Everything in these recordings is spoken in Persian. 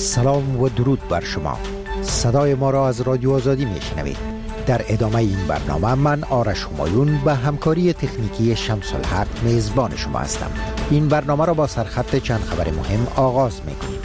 سلام و درود بر شما. صدای ما را از رادیو آزادی میشنوید. در ادامه این برنامه من آرش همایون به همکاری تکنیکی شمس الحق میزبان شما هستم. این برنامه را با سرخط چند خبر مهم آغاز میکنیم.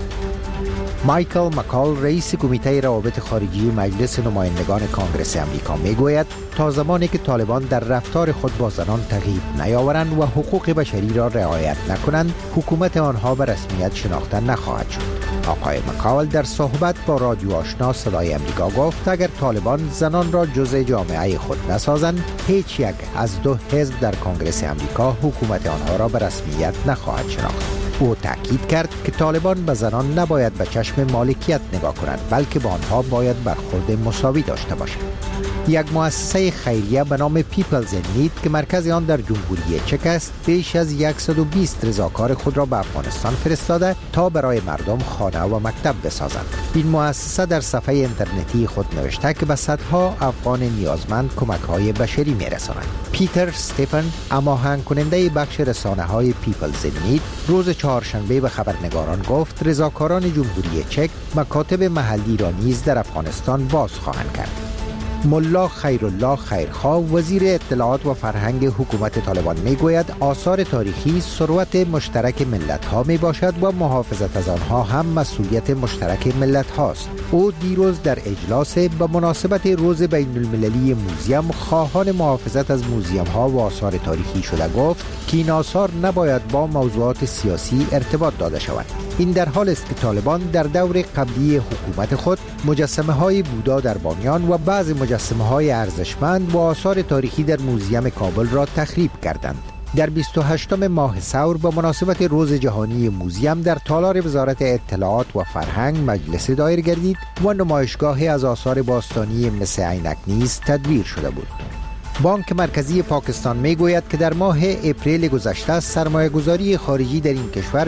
مایکل مکال رئیس کمیته روابط خارجی مجلس نمایندگان کانگرس امریکا میگوید تا زمانی که طالبان در رفتار خود با زنان تغییر نیاورند و حقوق بشری را رعایت نکنند، حکومت آنها به رسمیت شناخته نخواهد شد. آقای مکال در صحبت با رادیو آشنا صدای امریکا گفت اگر طالبان زنان را جزء جامعه خود نسازند، هیچ یک از دو حزب در کانگرس امریکا حکومت آنها را به رسمیت نخواهد شناخت. او تأکید کرد که طالبان به زنان نباید به چشم مالکیت نگاه کنند، بلکه با آنها باید برخورد مساوی داشته باشند. یک مؤسسه خیریه به نام پیپلز این نید که مرکز آن در جمهوری چک است، بیش از 120 رضاکار خود را به افغانستان فرستاده تا برای مردم خانه و مکتب بسازند. این مؤسسه در صفحه اینترنتی خود نوشته که به صدها افغان نیازمند کمک‌های بشری می‌رساند. پیتر استفن، هماهنگ کننده بخش رسانه‌های پیپلز این نید، روز چهارشنبه به خبرنگاران گفت رضاکاران جمهوری چک مکاتب محلی را نیز در افغانستان باز خواهند کرد. ملا خیرالله خیرخواه، وزیر اطلاعات و فرهنگ حکومت طالبان میگوید آثار تاریخی ثروت مشترک ملت ها می باشد و محافظت از آنها هم مسئولیت مشترک ملت هاست. او دیروز در اجلاس به مناسبت روز بین المللی موزیم خواهان محافظت از موزیم ها و آثار تاریخی شده گفت که این آثار نباید با موضوعات سیاسی ارتباط داده شود. این در حال است که طالبان در دور قبلی حکومت خود مجسمه های بودا در بامیان و بعض مجسمه های ارزشمند و آثار تاریخی در موزیم کابل را تخریب کردند. در 28 ماه ثور به مناسبت روز جهانی موزیم در تالار وزارت اطلاعات و فرهنگ مجلس دایر گردید و نمایشگاهی از آثار باستانی مثل عینک نیز تدبیر شده بود. بانک مرکزی پاکستان میگوید که در ماه اپریل گذشته سرمایه‌گذاری خارجی در این کشور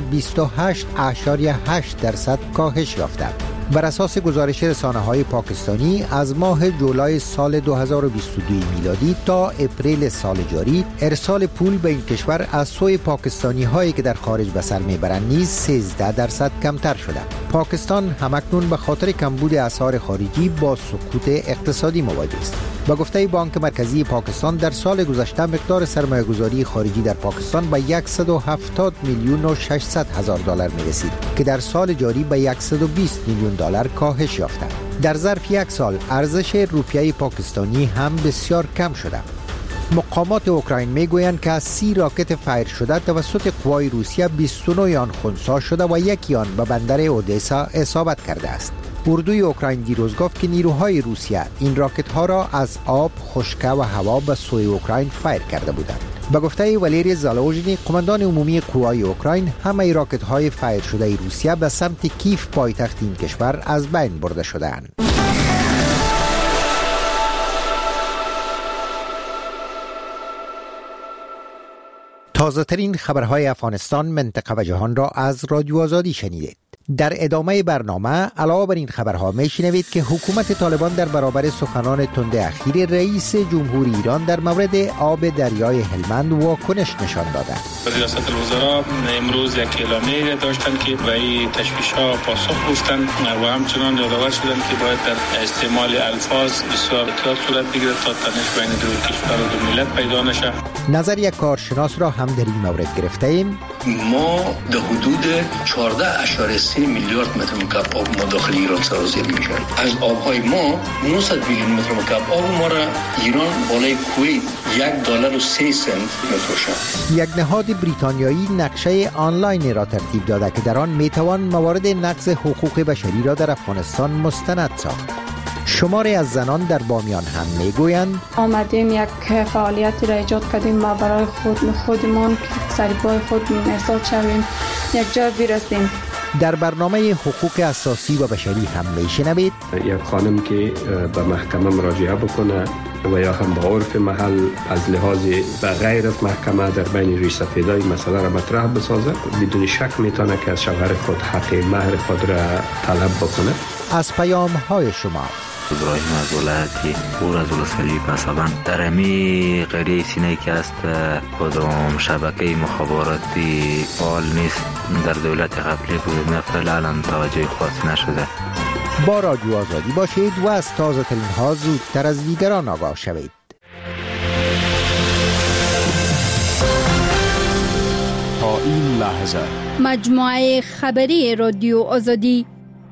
28.8% کاهش یافته. بر اساس گزارش رسانه‌های پاکستانی از ماه جولای سال 2022 میلادی تا اپریل سال جاری ارسال پول به این کشور از سوی پاکستانی‌هایی که در خارج به سر میبرند نیز 13% کمتر شده. پاکستان همکنون به خاطر کمبود اسعار خارجی با سقوط اقتصادی مواجه است. با گفته بانک مرکزی پاکستان در سال گذشته مقدار سرمایه‌گذاری خارجی در پاکستان به 170 میلیون و 600 هزار دلار می‌رسید که در سال جاری به 120 میلیون دلار کاهش یافته. در ظرف یک سال ارزش روپیه پاکستانی هم بسیار کم شده. مقامات اوکراین میگویند که از 30 راکت فایر شده توسط قوای روسیه 29 آن خنثی شده و یکی آن به بندر اودسا اصابت کرده است. اردوی اوکراین دیروز گفت که نیروهای روسیه این راکت ها را از آب، خشکی و هوا به سوی اوکراین فایر کرده بودند. به گفته والری زالوژنی، قماندان عمومی قوای اوکراین، همه راکت های فایر شده روسیه به سمت کیف پایتخت این کشور از بین برده شده‌اند. تازه ترین خبرهای افغانستان، منطقه و جهان را از رادیو آزادی شنیدید. در ادامه برنامه علاوه بر این خبرها میشنوید که حکومت طالبان در برابر سخنان تند اخیر رئیس جمهور ایران در مورد آب دریای هلمند واکنش نشان داده. ریاست الوزراء امروز یک اعلامیه داشتند که به این تشویش‌ها پاسخ گفتند و همچنان یادآور شدند که باید در استعمال الفاظ بسیار احتیاط صورت بگیرد تا تنش بین دو کشور و دو ملت پیدا نشه. نظر یک کارشناس را هم در این مورد گرفته ایم. ما در حدود 14.3 میلیارد متر مکعب آب ما داخل ایران سرازیر میشه. از آبهای ما 900 میلیون متر مکعب آب ما را ایران بالای کویت $1.03 میفروشه. یک نهاد بریتانیایی نقشه آنلاین را ترتیب داده که در آن میتوان موارد نقض حقوق بشری را در افغانستان مستند ساخت. شماری از زنان در بامیان هم میگویند آمدیم یک فعالیتی را ایجاد کردیم ما برای خودمون سریبای خود احساس شویم یک جای برسیم. در برنامه حقوق اساسی و بشری هم میشنوید یک خانم که به محکمه مراجعه بکنه و یا هم با عرف محل از لحاظ به غیر از محکمه در بین ریش سفیدای مسئله را مطرح بسازه، بدون شک میتونه که از شوهر خود حق مهر خود را طلب بکنه. از پیام های شما ابراهیم از ولایتی اور از ولسوالی پسابند در امی قریه سینه که است کدام شبکه مخابراتی فعال نیست در دولت قبلی بود نفعل الان توجه خاص نشده. با رادیو آزادی باشید و از تازه ترین ها زودتر از دیگران آگاه شوید. تا این لحظه مجموعه خبری رادیو آزادی.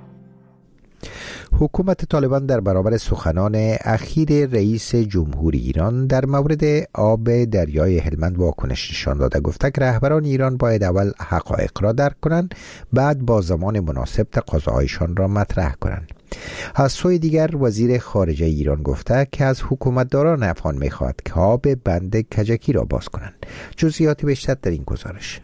حکومت طالبان در برابر سخنان اخیر رئیس جمهوری ایران در مورد آب دریای هلمند واکنش نشان داده. گفته که رهبران ایران باید اول حقایق را درک کنند، بعد با زمان مناسب تقاضاهایشان را مطرح کنند. از سوی دیگر وزیر خارجه ایران گفته که از حکومتداران افغان می‌خواهد که آب بند کجکی را باز کنند. جزئیات بیشتر در این گزارش.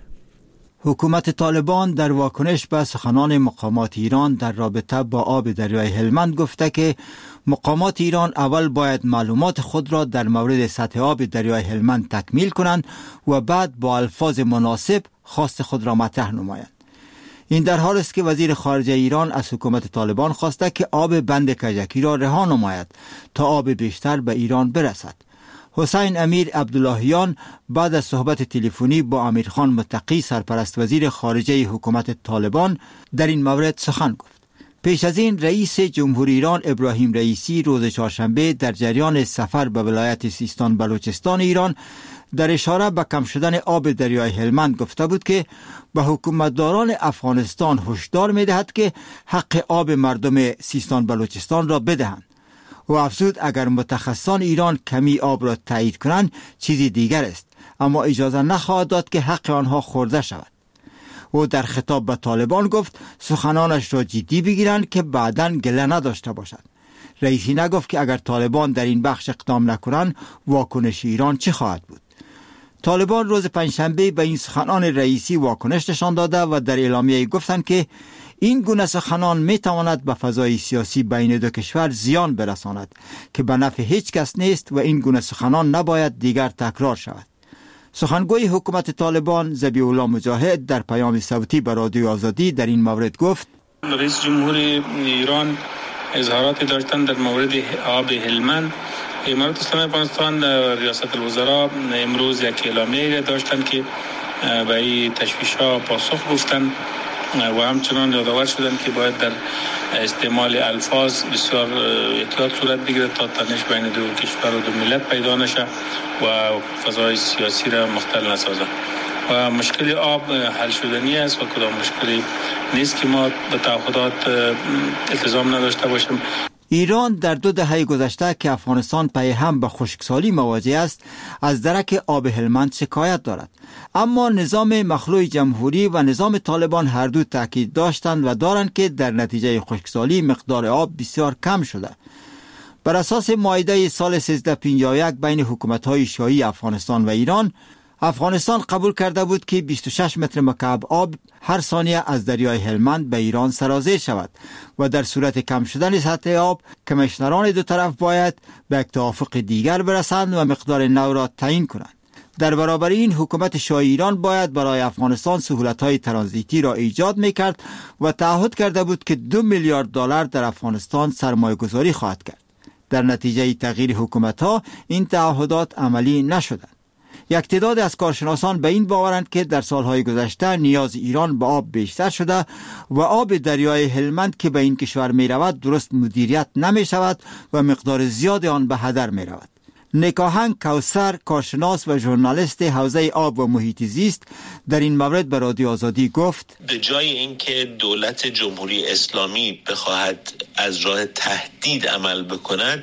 حکومت طالبان در واکنش به سخنان مقامات ایران در رابطه با آب دریای هلمند گفته که مقامات ایران اول باید معلومات خود را در مورد سطح آب دریای هلمند تکمیل کنند و بعد با الفاظ مناسب خواست خود را مطرح نمایند. این در حال است که وزیر خارجه ایران از حکومت طالبان خواسته که آب بند کجکی را رها نماید تا آب بیشتر به ایران برسد. حسین امیر عبداللهیان بعد از صحبت تلفنی با امیرخان متقی سرپرست وزیر خارجه حکومت طالبان در این مورد سخن گفت. پیش از این رئیس جمهوری ایران ابراهیم رئیسی روز چهارشنبه در جریان سفر به ولایت سیستان بلوچستان ایران در اشاره به کم شدن آب دریای هلمند گفته بود که به حکومتداران افغانستان هشدار می‌دهد که حق آب مردم سیستان بلوچستان را بدهند و افزود اگر متخصصان ایران کمی آب را تایید کنند چیزی دیگر است، اما اجازه نخواهد داد که حق آنها خورده شود. او در خطاب به طالبان گفت سخنانش را جدی بگیرند که بعداً گله نداشته باشند. رئیسی نگفت که اگر طالبان در این بخش اقدام نکنند واکنش ایران چه خواهد بود. طالبان روز پنجشنبه به این سخنان رئیسی واکنش نشان داده و در اعلامیه گفتند که این گونه سخنان می تواند به فضای سیاسی بین دو کشور زیان برساند که به نفع هیچ کس نیست و این گونه سخنان نباید دیگر تکرار شود. سخنگوی حکومت طالبان ذبیح الله مجاهد در پیام صوتی به رادیو آزادی در این مورد گفت رئیس جمهوری ایران اظهاراتی داشتند در مورد آب هلمند. امارات اسلامی افغانستان ریاست الوزراء امروز یک اعلامیه داشتند که به این تشویش‌ها پاسخ گفتند و همچنان یادآور شدند که باید در استعمال الفاظ بسیار احتیاط صورت بگیرد تا تنش بین دو کشور و دو ملت پیدا نشه و فضای سیاسی را مختل نسازد. و مشکل آب حل شدنی است و کدام مشکلی نیست که ما به تعهدات التزام نداشته باشیم. ایران در 2 دهه گذشته که افغانستان پی هم به خشکسالی مواجه است از درک آب هلمند شکایت دارد، اما نظام مخلوع جمهوری و نظام طالبان هر دو تاکید داشتند و دارند که در نتیجه خشکسالی مقدار آب بسیار کم شده. بر اساس معاهده سال 1351 بین حکومت‌های شیعی افغانستان و ایران، افغانستان قبول کرده بود که 26 متر مکعب آب هر ثانیه از دریای هلمند به ایران سرازیر شود و در صورت کم شدن سطح آب کمیشنران دو طرف باید به یک توافق دیگر برسند و مقدار نو را تعیین کنند. در برابر این حکومت شیعی ایران باید برای افغانستان سهولت‌های ترانزیتی را ایجاد می‌کرد و تعهد کرده بود که 2 میلیارد دلار در افغانستان سرمایه‌گذاری خواهد کرد. در نتیجه تغییر حکومت‌ها این تعهدات عملی نشدند. یک تعداد از کارشناسان به این باورند که در سالهای گذشته نیاز ایران به آب بیشتر شده و آب دریای هلمند که به این کشور می رود درست مدیریت نمی شود و مقدار زیاد آن به هدر می رود. نکاهنگ کوثر، کارشناس و ژورنالیست حوزه آب و محیط زیست، در این مورد به رادیو آزادی گفت به جای اینکه دولت جمهوری اسلامی بخواهد از راه تهدید عمل بکند،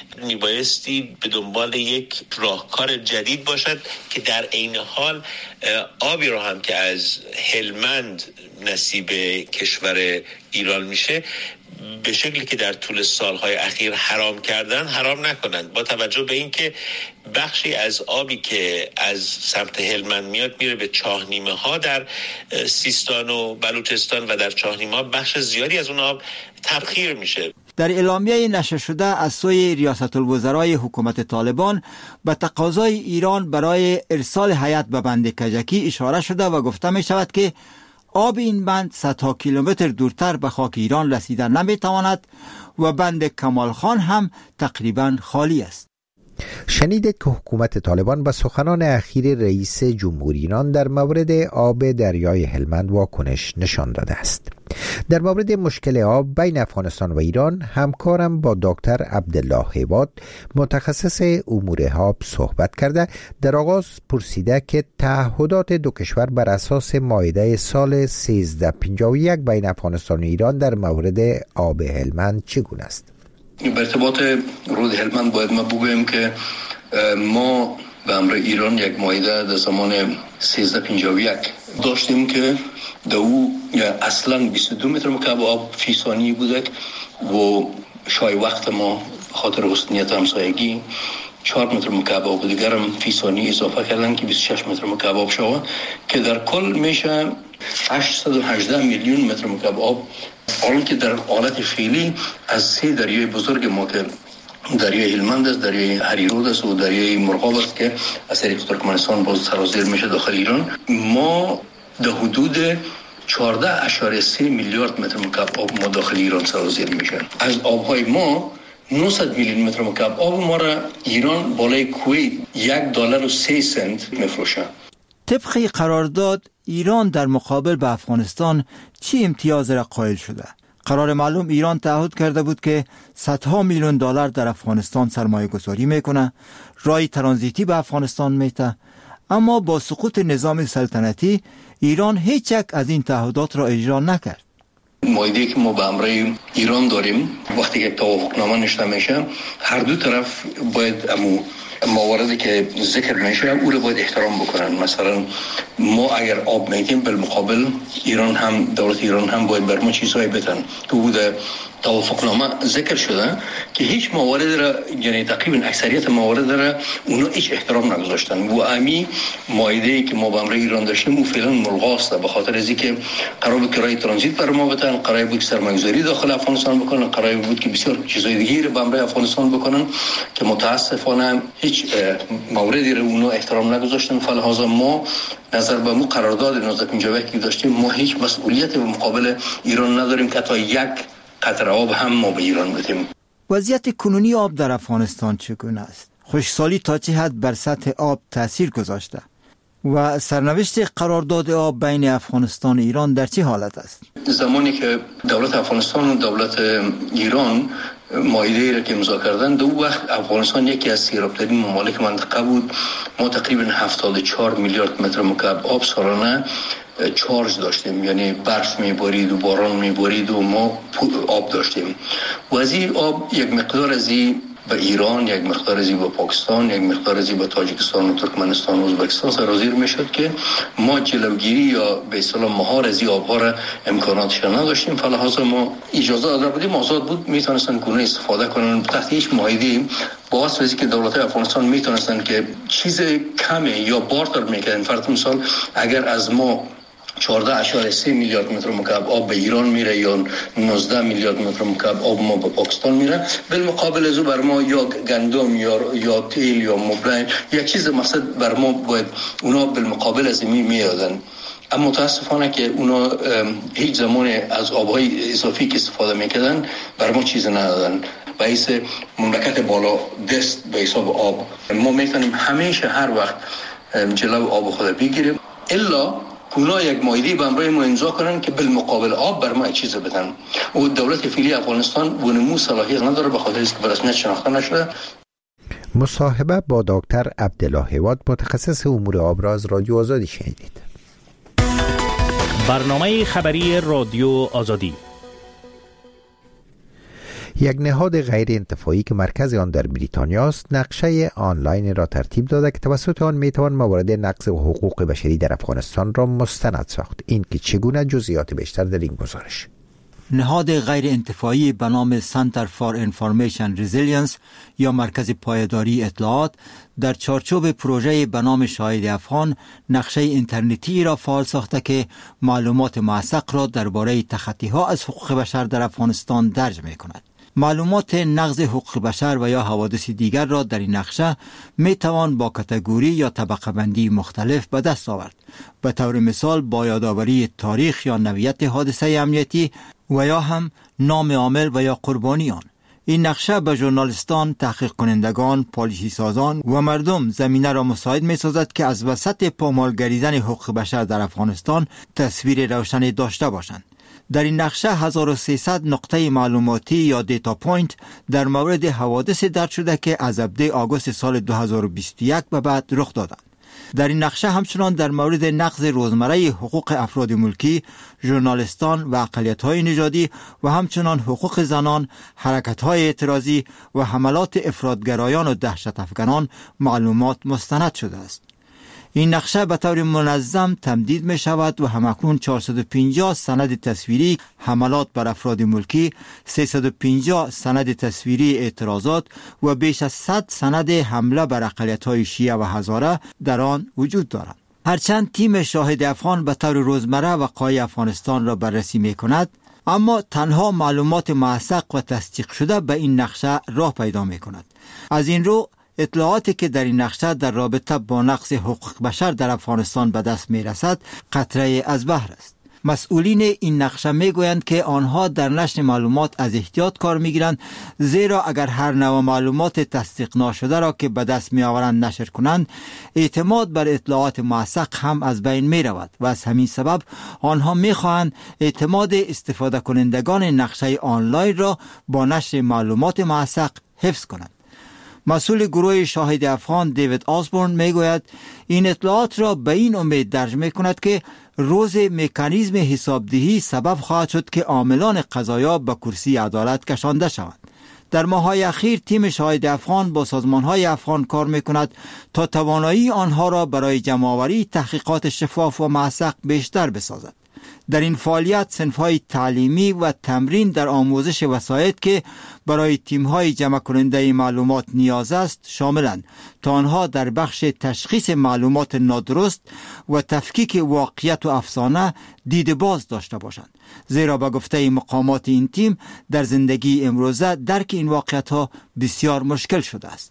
میبایستی به دنبال یک راهکار جدید باشد که در عین حال آبی رو هم که از هلمند نصیب کشور ایران میشه به شکلی که در طول سالهای اخیر حرام کردن حرام نکنند، با توجه به اینکه بخشی از آبی که از سمت هلمند میاد میره به چاهنیمه ها در سیستان و بلوچستان و در چاهنیمه ها بخش زیادی از اون آب تبخیر میشه. در اعلامیه نشر شده از سوی ریاست الوزرای حکومت طالبان به تقاضای ایران برای ارسال هیئت به بند کجکی اشاره شده و گفته می شود که آب این بند صدها کیلومتر دورتر به خاک ایران رسیده نمی تواند و بند کمال خان هم تقریبا خالی است. شنیدید که حکومت طالبان به سخنان اخیر رئیس جمهوری ایران در مورد آب دریای هلمند واکنش نشان داده است. در مورد مشکل آب بین افغانستان و ایران همکارم با دکتر عبدالله هیواد متخصص امور آب صحبت کرده. در آغاز پرسیده که تعهدات دو کشور بر اساس معاهده سال 1351 بین افغانستان و ایران در مورد آب هلمند چگونه است؟ به ارتباط رود هلمند باید ما بگویم که ما به امر ایران یک معاهده در زمان 1351 داشتیم که در او اصلا 22 متر مکعب آب فی ثانیه بوده و شای وقت ما خاطر حسنیت همسایگی 4 متر مکعب آب دیگر هم فی ثانیه اضافه کردن که 26 متر مکعب آب شود که در کل میشه 818 میلیون متر مکعب آب. حالا که در حالت فعلی از 3 دریای بزرگ ما که دریای هلمند است، دریای هریرود است و دریای مرغاب است که از طریق ترکمنستان باز سرازیر میشه داخل ایران، ما در حدود 14.3 میلیارد متر مکعب آب ما داخل ایران سرازیر میشه. از آبهای ما 900 میلیون متر مکعب آب ما را ایران بالای کویت $1.03 میفروشه. طبق قرارداد ایران در مقابل به افغانستان چی امتیاز را قائل شده؟ قرار معلوم ایران تعهد کرده بود که صدها میلیون دلار در افغانستان سرمایه گذاری میکنه، راه ترانزیتی به افغانستان میته، اما با سقوط نظام سلطنتی ایران هیچ یک از این تعهدات را اجرا نکرد. معاهده‌ای که ما با امر ایران داریم وقتی که توافقنامه نوشته میشه هر دو طرف باید مواردی که ذکر میشه او رو باید احترام بکنن. مثلا ما اگر آب میدیم بالمقابل ایران هم دولت ایران هم باید بر ما چیزهای بدن که بوده توافقنامه ذکر شده که هیچ موارد را یعنی تقریبا اکثریت موارد را اونا هیچ احترام نگذاشتن و امی معاهده‌ای که ما با امر ایران داشتیم او فعلا ملغاست به خاطر از اینکه قرار بود که راه ترانزیت بر ما بدن، قرار بود سرمایه‌گذاری داخل افغانستان بکنن، قرار بود که بسیار چیزای دیگه رو با امر افغانستان بکنن که متاسفانه هیچ موردی رو اونا احترام نگذاشتن. فلحاظ ما نظر به مو قرارداد 1951 که داشتیم ما هیچ مسئولیتی به مقابل ایران نداریم که تا یک قطره آب هم ما به ایران بدیم. وضعیت کنونی آب در افغانستان چگونه است؟ خشکسالی تا چه حد بر سطح آب تاثیر گذاشته و سرنوشت قرارداد آب بین افغانستان و ایران در چه حالت است؟ زمانی که دولت افغانستان و دولت ایران معاهده‌ای را که امضا کردن دو وقت افغانستان یکی از سیراب‌ترین ممالک منطقه بود. ما تقریبا 74 میلیارد متر مکعب آب سالانه چارج داشتیم، یعنی برف میبارید و باران میبارید و ما آب داشتیم و از این آب یک مقدار از این به ایران، یک مقدار از این به پاکستان، یک مقدار از این به تاجیکستان و ترکمنستان و ازبکستان سرازیر میشد که ما جلوگیری یا به اصطلاح مهار از این آبها را امکاناتش نداشتیم. فلحاظ ما اجازه داده بودیم آزاد بود میتونستن کنه استفاده کنن تحت هیچ معاهده باعث وزی که دولت افغانستان میتونستن که چیز کمی یا بارتر میکردن. فرض مثال اگر از ما 14.3 میلیارد متر مکعب آب به ایران میره یا 19 میلیارد متر مکعب آب ما به پاکستان میره، بالمقابل از او بر ما یا گندم یا تیل یا مبلین یک چیز مقصد بر ما باید اونا بالمقابل از این میادن. اما متاسفانه که اونا هیچ زمان از آبهای اضافی که استفاده میکردن بر ما چیز ندادن. باعث مملکت بالا دست به حساب آب ما میتونیم همیشه هر وقت جلو آب خود بگیریم الا اونا یک معاهده با امر ما امضا کنن که بالمقابل آب بر ما چیز بدن و دولت فعلی افغانستان بونمو صلاحیت نداره به خاطر اینکه به رسمیت شناخته نشده. مصاحبه با دکتر عبدالله هیواد متخصص امور آب را از رادیو آزادی شنیدید. برنامه خبری رادیو آزادی. یک نهاد غیر انتفاعی که مرکز آن در بریتانیا است نقشه آنلاین را ترتیب داده که توسط آن میتوان موارد نقض حقوق بشری در افغانستان را مستند ساخت. این که چگونه جزئیات بیشتر در این گزارش. نهاد غیر انتفاعی به نام سنتر فار انفورمیشن ریزیلینس یا مرکز پایداری اطلاعات در چارچوب پروژه به نام شاهد افغان نقشه اینترنتی را فعال ساخته که معلومات موثق را درباره تخطی‌ها از حقوق بشر در افغانستان درج می‌کند. معلومات نقض حقوق بشر و یا حوادث دیگر را در این نقشه می توان با کاتگوری یا طبقه بندی مختلف به دست آورد. به طور مثال با یادآوری تاریخ یا نوعیت حادثه امنیتی و یا هم نام عامل و یا قربانیان. این نقشه به ژورنالیستان، تحقیق کنندگان، پالیسی سازان و مردم زمینه را مساعد می سازد که از وسط پامال گریدن حقوق بشر در افغانستان تصویر روشنی داشته باشند. در این نقشه 1300 نقطه معلوماتی یا دیتا پوینت در مورد حوادث درج شده که از ابتدای آگوست سال 2021 به بعد رخ دادند. در این نقشه همچنان در مورد نقض روزمره حقوق افراد ملکی، ژورنالیستان و اقلیت‌های نژادی و همچنان حقوق زنان، حرکت‌های اعتراضی و حملات افراطگرایان و دهشت افکنان معلومات مستند شده است. این نقشه به طور منظم تمدید می شود و همکنون 450 سند تصویری حملات بر افراد ملکی، 350 سند تصویری اعتراضات و بیش از 100 سند حمله بر اقلیت‌های شیعه و هزاره در آن وجود دارد. هرچند تیم شاهد افغان به طور روزمره وقایع افغانستان را بررسی می کند، اما تنها معلومات موثق و تصدیق شده به این نقشه راه پیدا می کند. از این رو اطلاعاتی که در این نقشه در رابطه با نقض حقوق بشر در افغانستان به دست می رسد قطره از بحر است. مسئولین این نقشه می گویند که آنها در نشر معلومات از احتیاط کار می گیرند، زیرا اگر هر نوع معلومات تصدیق ناشده را که به دست می آورند نشر کنند، اعتماد بر اطلاعات موثق هم از بین می رود و از همین سبب آنها می خواهند اعتماد استفاده کنندگان نقشه آنلاین را با نشر معلومات موثق حفظ کنند. مسئول گروه شاهد افغان دیوید آسبورن می گوید این اطلاعات را به این امید درج می کند که روز مکانیزم حسابدهی سبب خواهد شد که عاملان قضایا به کرسی عدالت کشانده شوند. در ماه‌های اخیر تیم شاهد افغان با سازمان‌های افغان کار می‌کند تا توانایی آنها را برای جمع‌آوری تحقیقات شفاف و موثق بیشتر بسازد. در این فعالیت صنف‌های تعلیمی و تمرین در آموزش وسایط که برای تیم‌های جمع کننده معلومات نیاز است شاملند تا آنها در بخش تشخیص معلومات نادرست و تفکیک واقعیت و افسانه دید باز داشته باشند، زیرا به گفته مقامات این تیم در زندگی امروزه درک این واقعیت‌ها بسیار مشکل شده است.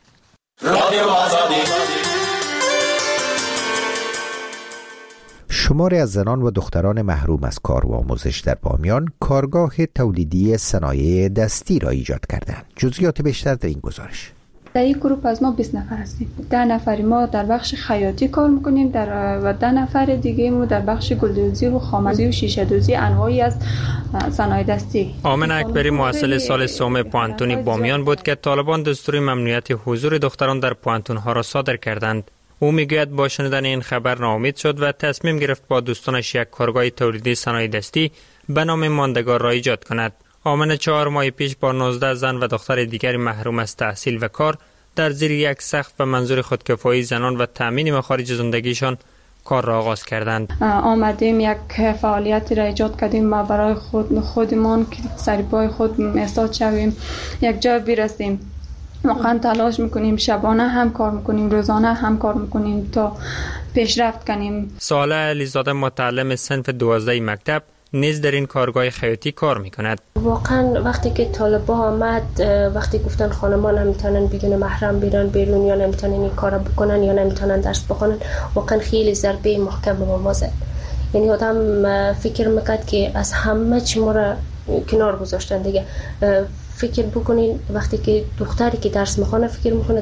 شماری از زنان و دختران محروم از کار و آموزش در بامیان کارگاه تولیدی صنایع دستی را ایجاد کردند. جزئیات بیشتر در این گزارش. در این گروه از ما 20 نفر هستیم. 10 نفری ما در بخش خیاطی کار میکنیم و 10 نفر دیگه ما در بخش گلدوزی و خامه‌دوزی و شیشه دوزی انواعی از صنایع دستی. آمن اکبری محصل سال سوم پوانتون بامیان بود که طالبان دستور ممنوعیت حضور دختران در پوانتون‌ها را صادر کردند. او میگوید با شنیدن این خبر ناامید شد و تصمیم گرفت با دوستانش یک کارگاه تولیدی صنایع دستی به نام ماندگار را ایجاد کند. آمن 4 ماه پیش با 19 زن و دختر دیگری محروم از تحصیل و کار در زیر یک سقف و منظور خودکفایی زنان و تامین مخارج زندگیشان کار را آغاز کردند. آمدیم یک فعالیتی را ایجاد کردیم ما برای خودمان که سر پای خود ایستاد شویم، یک جای برسیم. واقعا تلاش میکنیم، شبانه هم کار میکنیم، روزانه هم کار میکنیم تا پیشرفت کنیم. ساله علیزاده متعلم صنف 12 مکتب نیز در این کارگاه خیاطی کار میکند. واقعا وقتی که طالبا آمد، وقتی گفتن خانمان نمیتونن بدون محرم بیرون بیرون یا نمیتونن این کارا بکنن یا نمیتونن درس بخونن، واقعا خیلی ضربه محکم به ما زد. یعنی آدم فکر میکرد که از همه چی ما را کنار گذاشتن دیگه. فکر بکنین وقتی که دختری که درس میخونه فکر میکنه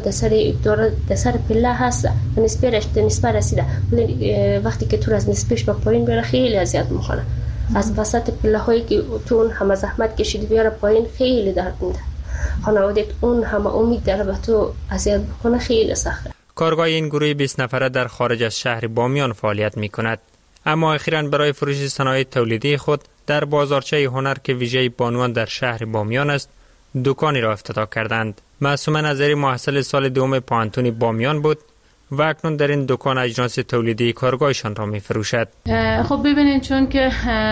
در سر پله هست و نسبه رسیده، وقتی که تو از نسبهش به پایین بیاره خیلی اذیت میکنه. از وسط پله هایی که تو اون همه زحمت کشیدی بیاره پایین خیلی درد میده. خانواده‌ت اون همه امید داره به تو اذیت بکنه، خیلی سخته. کارگاه این گروه 20 نفره در خارج از شهر بامیان فعالیت میکند، اما اخیراً برای فروش صنایع تولیدی خود در بازارچه هنر که ویژه بانوان در شهر بامیان است دکانی را افتتاح کردند. معصومه نظری محصل سال دوم پوانتون بامیان بود و اکنون در این دکان اجناس تولیدی کارگاهشان را می فروشد. خب ببینید، چون که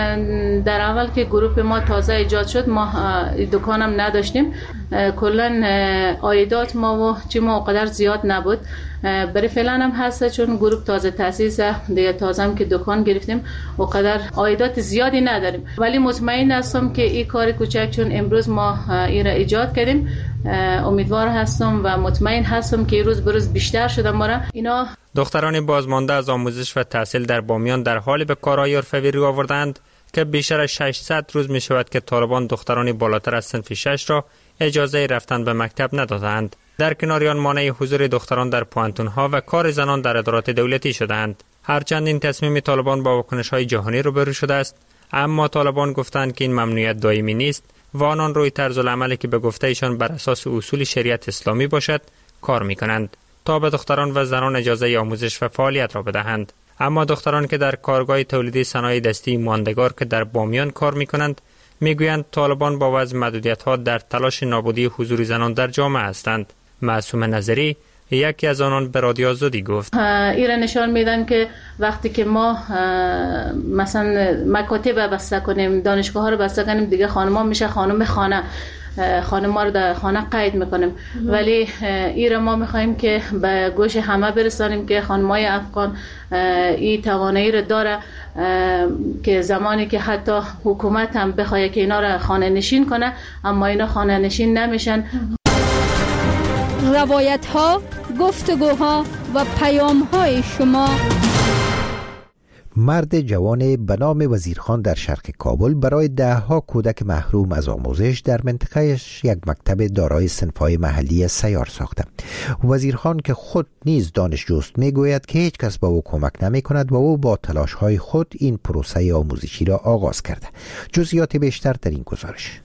در اول که گروه ما تازه ایجاد شد ما دکانم نداشتیم، کلا عایدات ما و چی ما قدر زیاد نبود. برای فعلا هم هست چون گروه تازه تاسیس دیگه، تازه هم که دکان گرفتیم و قدر عایدات زیادی نداریم، ولی مطمئن هستم که این کار کوچک چون امروز ما این را ایجاد کردیم، امیدوار هستم و مطمئن هستم که روز به روز بیشتر شده ما اینا. دختران بازمانده از آموزش و تحصیل در بامیان در حال به کارهای حرفه‌ای رو آوردند که بیشتر از 600 روز می شود که طالبان دختران بالاتر از صنف 6 را اجازه رفتن به مکتب ندادند. در کنار آن مانع حضور دختران در پوانتون‌ها و کار زنان در ادارات دولتی شدند. هرچند این تصمیم طالبان با واکنش‌های جهانی روبرو شده است، اما طالبان گفتند که این ممنوعیت دائمی نیست و آنان روی طرز العملی که به گفته ایشان بر اساس اصول شریعت اسلامی باشد کار می‌کنند تا به دختران و زنان اجازه آموزش و فعالیت را بدهند. اما دختران که در کارگاه تولیدی صنایع دستی ماندگار که در بامیان کار می‌کنند میگویند طالبان با وضع محدودیت‌ها در تلاش نابودی حضور زنان در جامعه هستند. معصومه نظری یکی از آنان به رادیو آزادی گفت ایران نشان میدن که وقتی که ما مثلا مکاتب بسته کنیم، دانشگاه ها رو بسته کنیم، دیگه خانم‌ها میشه خانم خانه، خانم‌ها رو در خانه قید میکنیم. ولی ایران ما میخوایم که به گوش همه برسانیم که خانم‌های افغان این توانایی رو داره که زمانی که حتی حکومت هم بخواد که اینا رو خانه نشین کنه، اما اینا خانه نشین نمیشن. روایت ها، گفتگوها و پیام های شما. مرد جوان به نام وزیرخان در شرق کابل برای 10 کودک محروم از آموزش در منطقهش یک مکتب دارای صنف‌های محلی سیار ساخته. وزیرخان که خود نیز دانشجوست میگوید که هیچ کس با او کمک نمی کند و او با تلاش‌های خود این پروسه آموزشی را آغاز کرده. جزئیات بیشتر در این گزارش.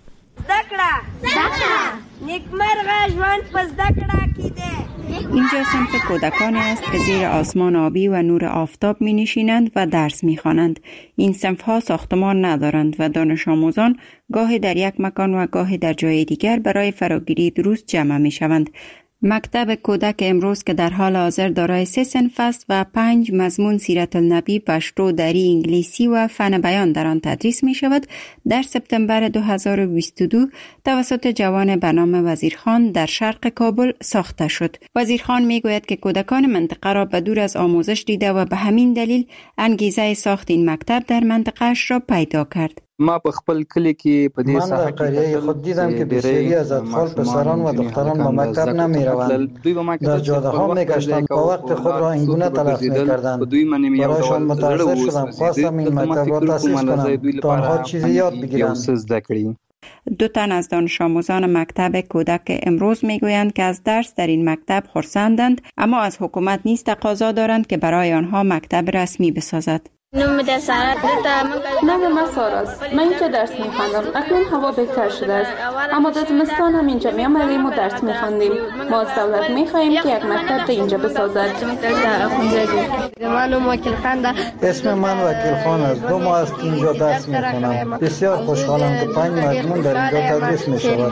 اینجا صنف کودکانی است که زیر آسمان آبی و نور آفتاب می نشینند و درس می خوانند. این صنف ها ساختمان ندارند و دانش آموزان گاهی در یک مکان و گاهی در جای دیگر برای فراگیری دروس جمع می شوند. مکتب کودک امروز که در حال حاضر دارای 3 صنف است و 5 مضمون سیرت النبی، پشتو، دری، انگلیسی و فن بیان در آن تدریس می شود، در سپتامبر 2022 توسط جوان به نام وزیرخان در شرق کابل ساخته شد. وزیرخان می گوید که کودکان منطقه را به دور از آموزش دیده و به همین دلیل انگیزه ساخت این مکتب در منطقه‌اش را پیدا کرد. ما په خپل کلی کې په دې ساحه کې خود دیدم که بسیاری از اطفال پسران و دختران به مکتب نمیروند. در جاده ها میگشتند و وقت خود را اینگونه تلف میکردند. برایشان متأثر شدم، خواستم این مکتب را تأسیس کنم تا آنها چیزی یاد بگیرند. 2 تن از دانش آموزان مکتب کودک امروز میگویند که از درس در این مکتب خرسندند، اما از حکومت نیز تقاضا دارند که برای آنها مکتب رسمی بسازد. نام من ساراست. من اینجا درس میخوندم. اکنون هوا بهتر شده است، اما در زمستان هم اینجا میآمدیم و درس میخواندیم. ما از دولت میخواهیم که یک مکتب در اینجا بسازد. اسم من وکیل خان است. 2 ماه است اینجا درس میخوانم. بسیار خوشحالم که 5 مضمون در اینجا تدریس میشود.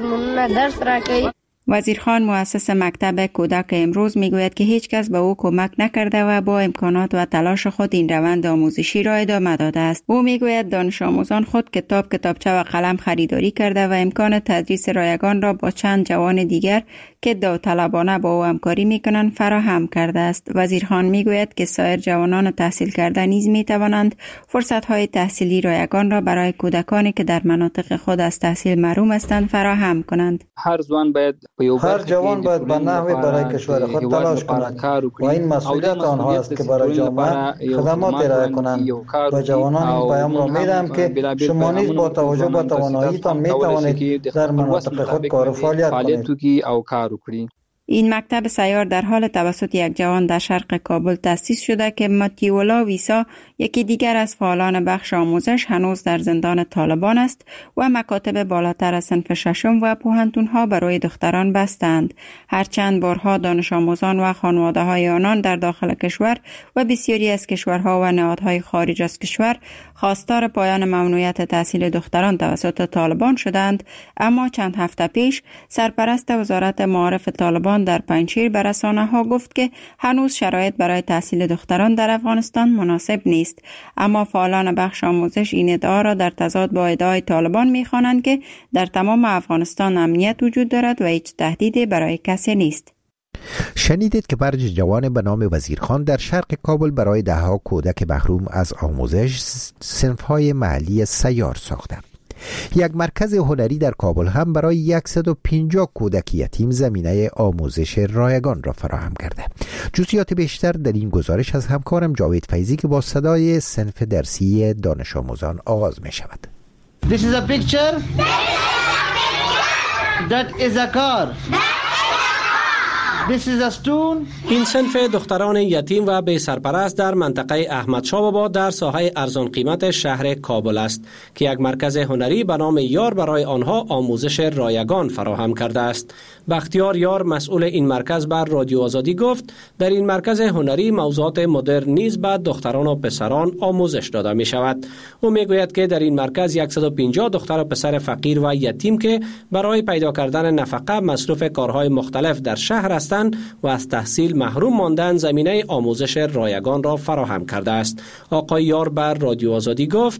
وزیرخان مؤسس مکتب کودک امروز میگوید که هیچ کس به او کمک نکرده و با امکانات و تلاش خود این روند آموزشی را ادامه داده است. او میگوید دانش آموزان خود کتابچه و قلم خریداری کرده و امکان تدریس رایگان را با چند جوان دیگر که داوطلبانه با او همکاری میکنند فراهم کرده است. وزیرخان میگوید که سایر جوانان تحصیل کرده نیز میتوانند فرصت‌های تحصیلی رایگان را برای کودکانی که در مناطق خود از تحصیل محروم هستند فراهم کنند. هر جوان باید به نحوی برای کشور خود تلاش کند و این مسئولیت آنها است که برای جامعه خدمات ارائه کنند. و جوانان این پیام را میدم که شما نیز با توجه به تواناییتان میتوانید در مناطق خود کار و فعالیت کنید. این مکتب سیار در حال توسط یک جوان در شرق کابل تأسیس شده که ماتیولا ویسا، یکی دیگر از فعالان بخش آموزش، هنوز در زندان طالبان است و مکاتب بالاتر از صنف 6 و پوهنتون‌ها برای دختران بستند. هرچند بارها دانش آموزان و خانواده‌های آنان در داخل کشور و بسیاری از کشورها و نهادهای خارج از کشور خواستار پایان ممنوعیت تحصیل دختران توسط طالبان شدند، اما چند هفته پیش سرپرست وزارت معارف طالبان در پنجشیر به رسانه‌ها گفت که هنوز شرایط برای تحصیل دختران در افغانستان مناسب نیست. اما فعالان بخش آموزش این ادعا را در تضاد با ادعای طالبان می‌خوانند که در تمام افغانستان امنیت وجود دارد و هیچ تهدیدی برای کسی نیست. شنیدید که برج جوان به نام وزیرخان در شرق کابل برای 10 کودک محروم از آموزش صنف‌های محلی سیار ساخته. یک مرکز هنری در کابل هم برای 150 کودک یتیم زمینه آموزش رایگان را فراهم کرده. جزئیات بیشتر در این گزارش از همکارم جاوید فیضی که با صدای صنف درسی دانش آموزان آغاز می شود. This is a picture. That is a car. This is a stone. این صنف دختران یتیم و بی سرپرست در منطقه احمدشاه بابا در ساحه ارزان قیمت شهر کابل است که یک مرکز هنری به نام یار برای آنها آموزش رایگان فراهم کرده است. بختیار یار مسئول این مرکز بر رادیو آزادی گفت در این مرکز هنری موضوعات مدرن نیز به دختران و پسران آموزش داده می شود. او می گوید که در این مرکز 150 دختر و پسر فقیر و یتیم که برای پیدا کردن نفقه مصروف کارهای مختلف در شهر هستند و از تحصیل محروم ماندن زمینه آموزش رایگان را فراهم کرده است. آقای یار بر رادیو آزادی گفت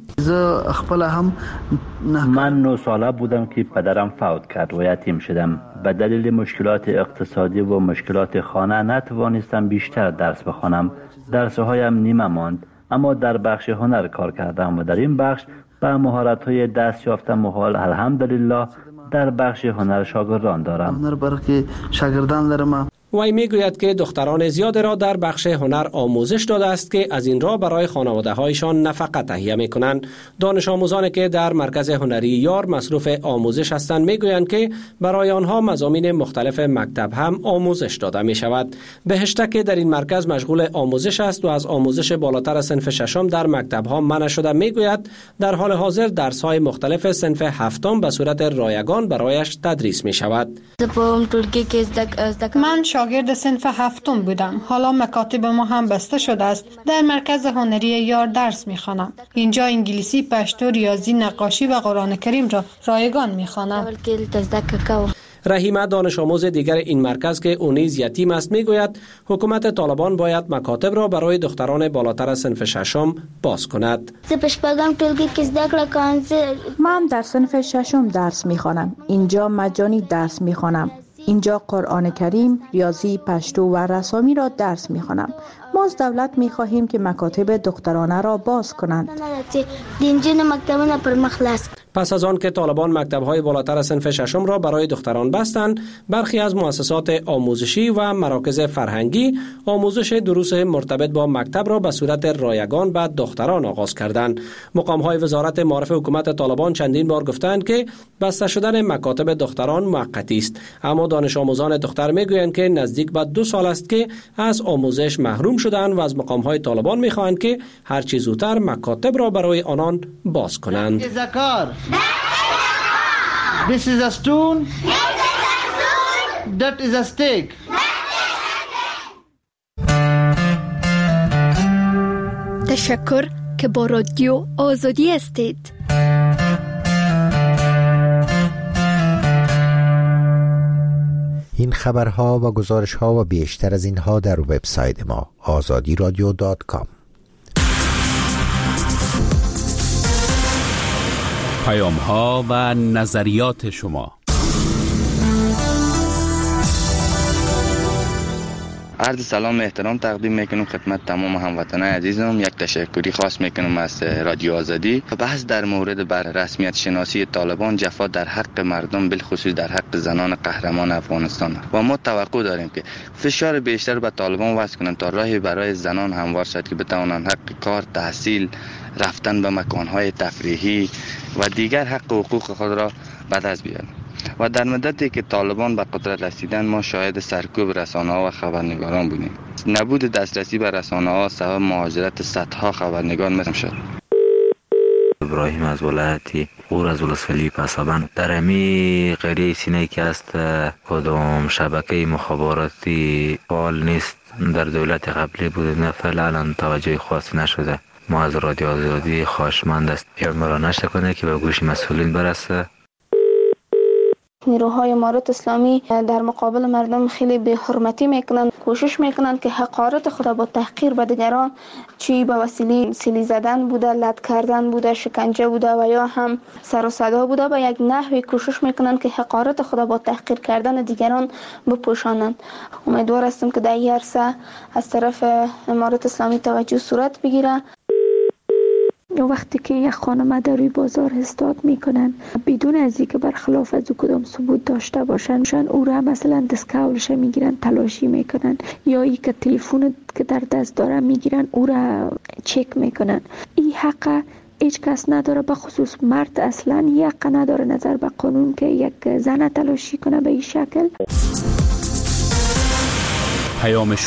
من 9 ساله بودم که پدرم فوت کرد و یتیم شدم. به دلیل مشکلات اقتصادی و مشکلات خانه نتوانستم بیشتر درس بخوانم. درسهایم نیمه ماند، اما در بخش هنر کار کردم و در این بخش به مهارت‌های دست یافتم و حال الحمدلله در بخش هنر شاگردان دارم. وی میگوید که دختران زیاد را در بخش هنر آموزش داده است که از این راه برای خانواده هایشان نفقه تهیه می کنند. دانش آموزانی که در مرکز هنری یار مصروف آموزش هستند میگویند که برای آنها مضامین مختلف مکتب هم آموزش داده می شود. بهشته که در این مرکز مشغول آموزش است و از آموزش بالاتر صنف ششم در مکتب ها منع شده میگوید در حال حاضر درس های مختلف صنف هفتم به صورت رایگان برایش تدریس می شود. من شاگرد صنف هفتم بودم. حالا مکاتب ما هم بسته شده است. در مرکز هنری یار درس می‌خوانم. اینجا انگلیسی، پشتو، ریاضی، نقاشی و قرآن کریم را رایگان می‌خوانم. رحیمه دانش آموز دیگر این مرکز که او نیز یتیم است میگوید حکومت طالبان باید مکاتب را برای دختران بالاتر صنف ششم باز کند. من در صنف ششم درس می‌خوانم. اینجا مجانی درس می‌خوانم. اینجا قرآن کریم، ریاضی، پشتو و رسامی را درس می‌خوانم. ما از دولت می‌خواهیم که مکاتب دخترانه را باز کنند. پس از آن که طالبان مکتب‌های بالاتر صنف ششم را برای دختران بستند، برخی از مؤسسات آموزشی و مراکز فرهنگی آموزش دروس مرتبط با مکتب را به صورت رایگان به دختران آغاز کردند. مقام‌های وزارت معارف حکومت طالبان چندین بار گفتند که بسته شدن مکاتب دختران موقتی است، اما دانش آموزان دختر میگویند که نزدیک به 2 سال است که از آموزش محروم شدند و از مقام‌های طالبان می‌خواهند که هر چه زودتر مکاتب را برای آنان باز کنند. This is a stone. That is a stake. تشکر که با رادیو آزادی هستید. این خبرها و گزارشها و بیشتر از اینها در وبسایت ما azadiradio.com. پیام‌ها و نظریات شما. عرض سلام و احترام تقدیم میکنم خدمت تمام هموطنان عزیزم. یک تشکری خاص میکنم از رادیو آزادی. بحث در مورد بر رسمیت شناسی طالبان جفا در حق مردم، بالخصوص در حق زنان قهرمان افغانستان و ما توقع داریم که فشار بیشتر به طالبان وضع کنند تا راهی برای زنان هموار شد که بتوانند حق کار، تحصیل، رفتن به مکانهای تفریحی و دیگر حق و حقوق خود را به دست بیارند. و در مدتی که طالبان به قدرت رسیدن ما شاهد سرکوب رسانه‌ها و خبرنگاران بودیم. نبود دسترسی به رسانه‌ها سبب مهاجرت صدها خبرنگار مثل شد. ابراهیم از ولایتی اور از ولسوالی پسابند در امی قریه سینه که است کدام شبکه مخابراتی فعال نیست در دولت قبلی بوده، نه فعلا توجه خاصی نشده. ما از رادیو آزادی خواهشمند است مرانش کنه که به گوش مسئولین برسه. نیروهای امارت اسلامی در مقابل مردم خیلی به حرمتی میکنند، کوشش میکنند که حقارت خود با تحقیر به دیگران، چی به وسیله سیلی زدن بوده، لط کردن بوده، شکنجه بوده و یا هم سر و صدا بوده، به یک نحوی کوشش میکنند که حقارت خود با تحقیر کردن دیگران بپوشانند. امیدوار هستم که در این عرصه از طرف امارت اسلامی توجه صورت بگیره. وقتی که یک خانم در روی بازار استاد میکنن بدون از اینکه برخلاف از او کدام ثبوت داشته باشن او را مثلا دستکولش میگیرن تلاشی میکنن یا ای که تلفن که در دست داره میگیرن او را چک میکنن. این حق هیچ کس نداره، به خصوص مرد اصلا حق نداره نظر به قانون که یک زن تلاشی کنه به این شکل. پیام